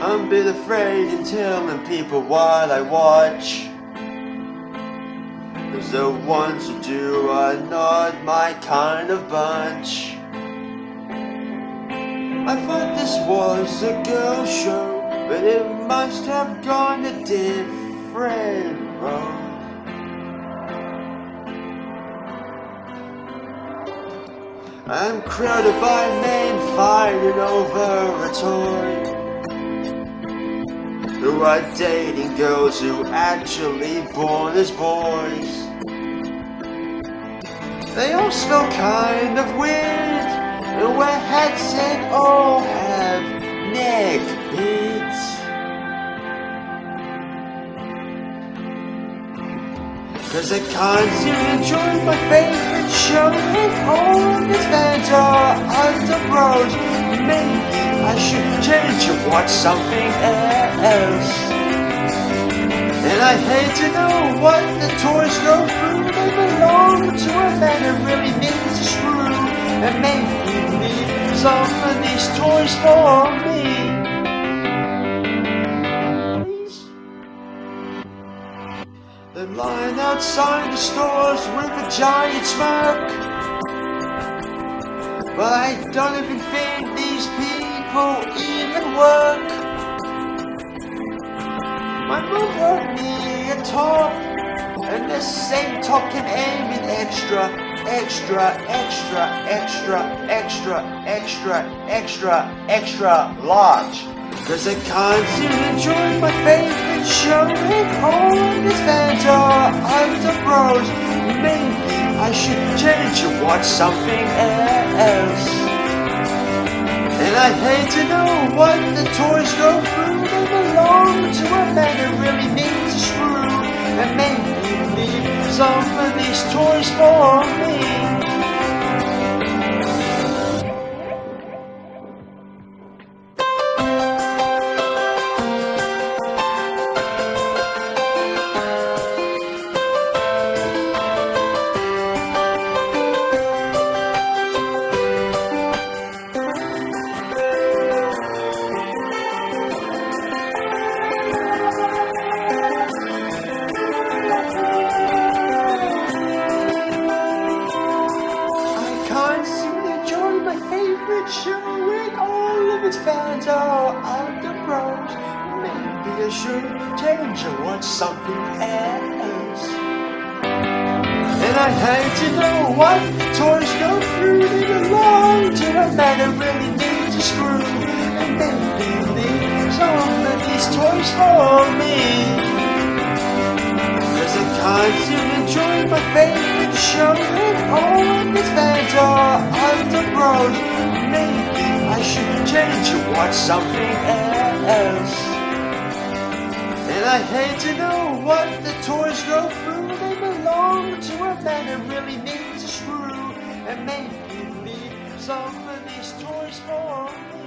I'm a bit afraid in telling people what I watch, 'cause the ones who do are not my kind of bunch. I thought this was a girl show, but it must have gone a different road. I'm crowded by men fighting over a toy, who are dating girls who actually born as boys. They all smell kind of weird and wear hats and all have neck beads. Cause I can't seem to enjoy my favorite show, and all its fans are underbrows. Maybe I should change and watch something else. And I hate to know what the toys go through. They belong to a man that really needs a screw, and maybe leave some of these toys for me. Please. They line outside the stores with a giant smirk, but I don't even think these people even work. My mom bought me a top, and the same top can aim in extra, extra, extra, extra, extra, extra, extra, extra large. 'Cause I can't seem to enjoy my favorite show, and all of these fans are underbrows. Maybe I should change and watch something else. And I hate to know what the toys go through. They belong to a man that really needs a screw, and maybe leave some of these toys for me. Show when all of its fans are underbrows. Maybe I should change and watch something else. And I hate to know what the toys go through. They belong to a man that really needs a screw, and maybe leave some of these toys for me. 'Cause I can't seem to enjoy my favorite show, and all of its fans are underbrows. Maybe I should change and watch something else. And I hate to know what the toys go through. They belong to a man that really needs a screw, and maybe leave some of these toys for me.